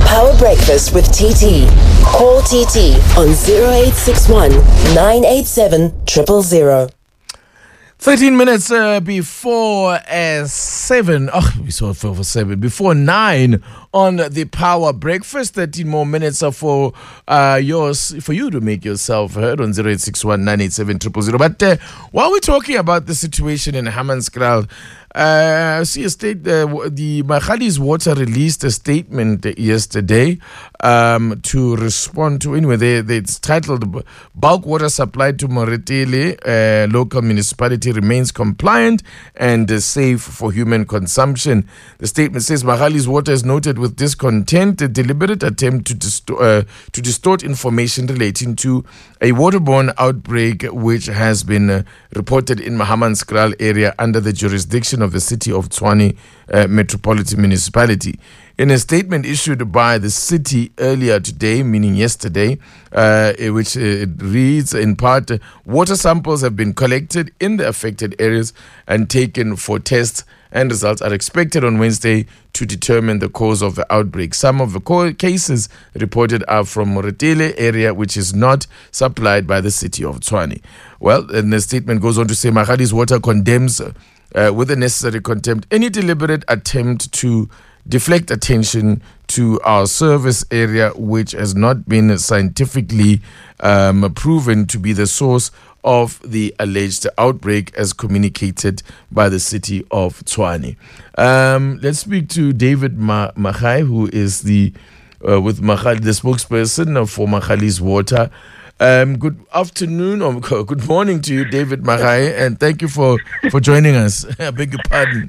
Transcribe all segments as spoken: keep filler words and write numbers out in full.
Power Breakfast with T T. Call T T on zero eight six one, nine eight seven, zero zero zero. thirteen minutes uh, before uh, seven. Oh, we saw it for, for seven. Before nine on the Power Breakfast. thirteen more minutes for uh, yours for you to make yourself heard on zero eight six one, nine eight seven, zero zero zero. But uh, while we're talking about the situation in Hammanskraal, Uh, see a state, uh, the Magalies Water released a statement yesterday um, to respond to, anyway, they, they, it's titled Bulk Water Supply to Moretele uh, Local Municipality Remains Compliant and uh, Safe for Human Consumption. The statement says Magalies Water is noted with discontent a deliberate attempt to, disto- uh, to distort information relating to a waterborne outbreak which has been uh, reported in Hammanskraal area under the jurisdiction of the city of Tshwane uh, Metropolitan Municipality. In a statement issued by the city earlier today, meaning yesterday, uh, which uh, it reads in part, uh, water samples have been collected in the affected areas and taken for tests, and results are expected on Wednesday to determine the cause of the outbreak. Some of the co- cases reported are from Moretele area, which is not supplied by the city of Tshwane. Well, and the statement goes on to say Magalies Water condemns uh, Uh, with the necessary contempt any deliberate attempt to deflect attention to our service area, which has not been scientifically um, proven to be the source of the alleged outbreak as communicated by the city of Tshwane. Um, let's speak to David Ma- Magai, who is the uh, with Magali, the spokesperson for Magalies Water. Um, good afternoon or good morning to you, David Magai, and thank you for, for joining us. I beg your pardon.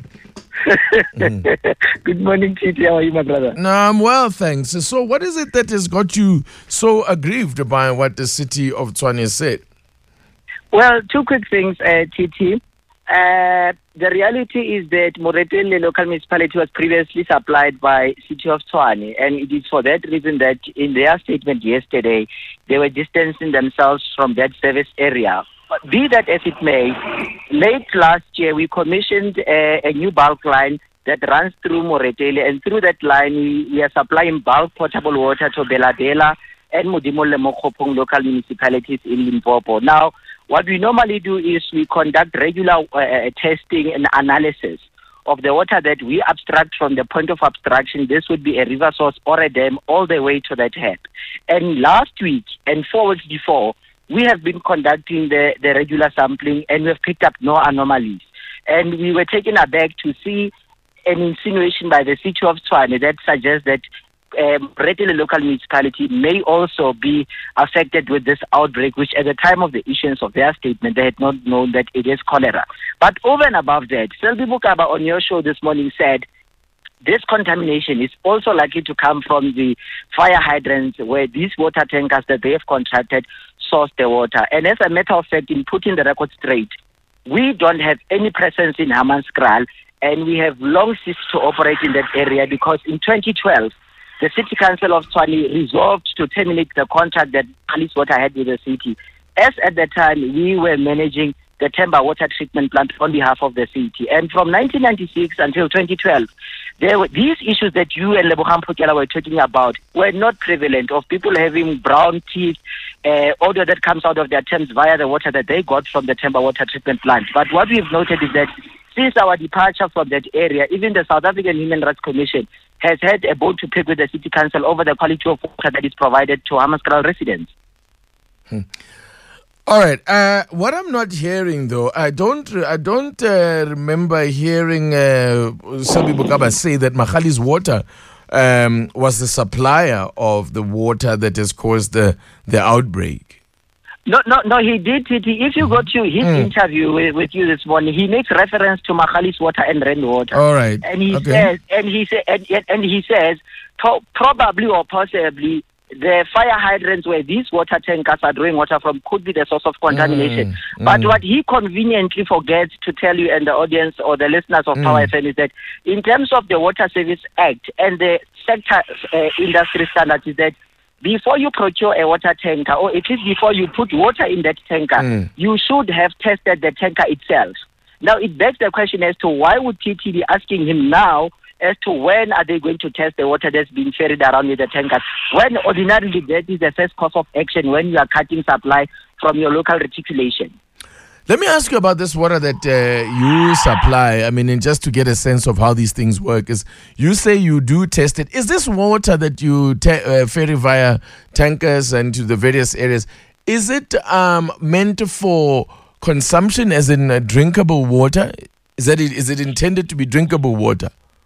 Mm. Good morning, T T. How are you, my brother? No, I'm well, thanks. So what is it that has got you so aggrieved by what the city of Tshwane said? Well, two quick things, uh, T T. Uh, the reality is that Moretele local municipality was previously supplied by City of Tshwane, and it is for that reason that in their statement yesterday, they were distancing themselves from that service area. But be that as it may, late last year we commissioned a, a new bulk line that runs through Moretele, and through that line we, we are supplying bulk potable water to Beladela and Modimo le Mokgopong local municipalities in Limpopo. Now, what we normally do is we conduct regular uh, testing and analysis of the water that we abstract from the point of abstraction. This would be a river source or a dam all the way to the tap. And last week and four weeks before, we have been conducting the, the regular sampling, and we have picked up no anomalies. And we were taken aback to see an insinuation by the city of Tshwane that suggests that Um, Moretele local municipality may also be affected with this outbreak, which at the time of the issuance of their statement, they had not known that it is cholera. But over and above that, Selby Bukaba on your show this morning said this contamination is also likely to come from the fire hydrants where these water tankers that they have contracted source the water. And as a matter of fact, in putting the record straight, we don't have any presence in Hammanskraal, and we have long ceased to operate in that area because in twenty twelve, the City Council of Tshwane resolved to terminate the contract that Magalies Water had with the city, as at the time we were managing the Themba water treatment plant on behalf of the city. And from nineteen ninety-six until twenty twelve, there were these issues that you and Lebogang Phokela were talking about were not prevalent, of people having brown teeth, uh, odor that comes out of their Thames via the water that they got from the Themba water treatment plant. But what we've noted is that since our departure from that area, even the South African Human Rights Commission has had a bone to pick with the City Council over the quality of water that is provided to Hammanskraal residents. Hmm. All right. Uh, what I'm not hearing, though, I don't, I don't uh, remember hearing uh, Selby Bukaba say that Magalies Water um, was the supplier of the water that has caused the the outbreak. No, no, no, he did. He, if you go to his mm. interview with, with you this morning, he makes reference to Magalies Water and Rainwater. All right. And he okay. says, and he says, and, and he says, pro- probably or possibly, the fire hydrants where these water tankers are drawing water from could be the source of contamination. Mm. But mm. what he conveniently forgets to tell you and the audience or the listeners of mm. Power F M is that in terms of the Water Service Act and the sector uh, industry standards is that before you procure a water tanker, or at least before you put water in that tanker, mm. you should have tested the tanker itself. Now, it begs the question as to why would T T be asking him now as to when are they going to test the water that's being ferried around with the tankers. When ordinarily that is the first course of action when you are cutting supply from your local reticulation. Let me ask you about this water that uh, you supply. I mean, and just to get a sense of how these things work, is you say you do test it. Is this water that you ta- uh, ferry via tankers and to the various areas, is it um, meant for consumption, as in uh, drinkable water? Is that it, is it intended to be drinkable water?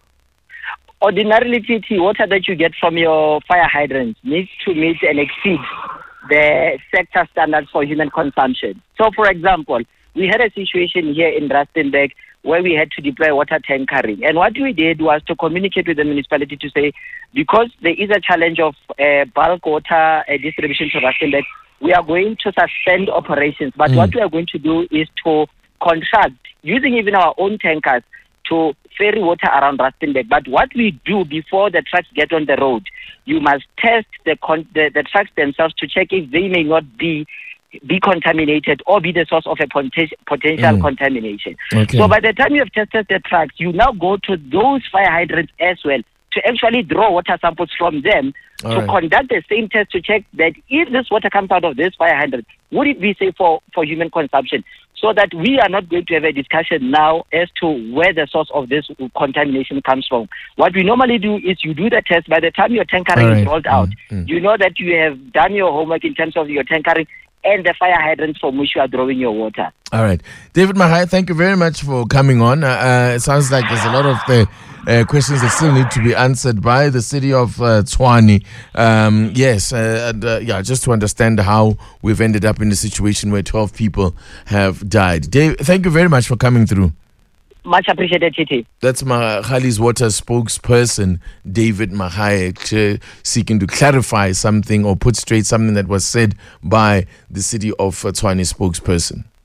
Ordinarily, T T, water that you get from your fire hydrants needs to meet and exceed the sector standards for human consumption. So, for example, we had a situation here in Rustenburg where we had to deploy water tankering. And what we did was to communicate with the municipality to say, because there is a challenge of uh, bulk water uh, distribution to Rustenburg, we are going to suspend operations. But mm. what we are going to do is to contract, using even our own tankers, to ferry water around Rustenburg. But what we do before the trucks get on the road, you must test the, con- the, the trucks themselves to check if they may not be be contaminated or be the source of a pot- potential mm. contamination. Okay. So by the time you have tested the trucks, you now go to those fire hydrants as well to actually draw water samples from them All to right. conduct the same test to check that if this water comes out of this fire hydrant, would it be safe for, for human consumption? So that we are not going to have a discussion now as to where the source of this contamination comes from. What we normally do is you do the test. By the time your tankering right. is rolled out, mm-hmm. you know that you have done your homework in terms of your tankering and the fire hydrants from which you are drawing your water. All right. David Mahai, thank you very much for coming on. Uh, uh, it sounds like there's a lot of the uh, questions that still need to be answered by the city of uh, Tshwane. Um, yes, uh, and, uh, yeah, just to understand how we've ended up in a situation where twelve people have died. Dave, thank you very much for coming through. Much appreciated, Titi. That's Magalies Water spokesperson, David Mahai, seeking to clarify something or put straight something that was said by the city of Tshwane spokesperson.